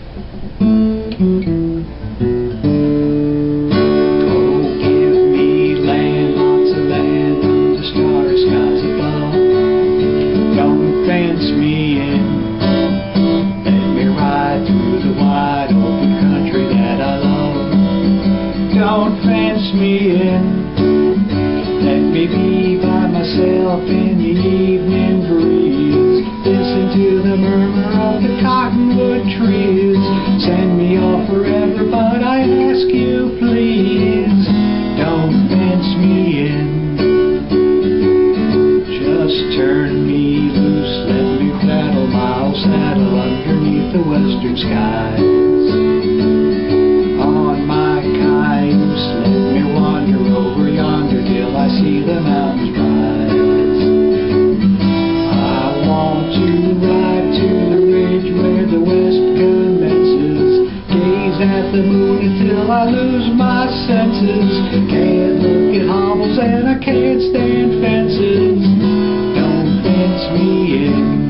Don't fence me in. Let me be by myself in the evening breeze. Listen to the murmur of the cottonwood trees. Send me off forever, but I ask you please, don't fence me in. Just turn me loose, let me rattle my old saddle underneath the western skies. See the mountains rise. I want to ride to the ridge where the west commences. Gaze at the moon until I lose my senses. Can't look at hobbles and I can't stand fences. Don't fence me in.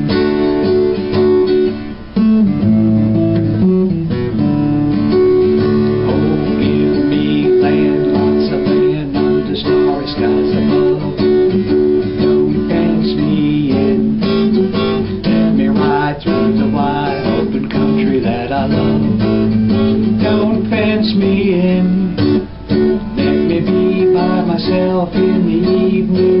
Skies above. Don't fence me in. Let me ride through the wide open country that I love. Don't fence me in. Let me be by myself in the evening.